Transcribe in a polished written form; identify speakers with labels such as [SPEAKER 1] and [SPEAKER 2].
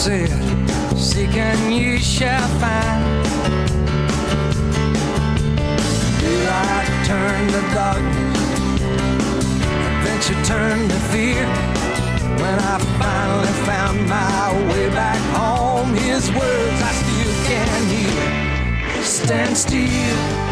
[SPEAKER 1] said, seek and ye shall find. Daylight turned to darkness, adventure turned to fear. When I finally found my way back home, his words I still can hear. Stand still.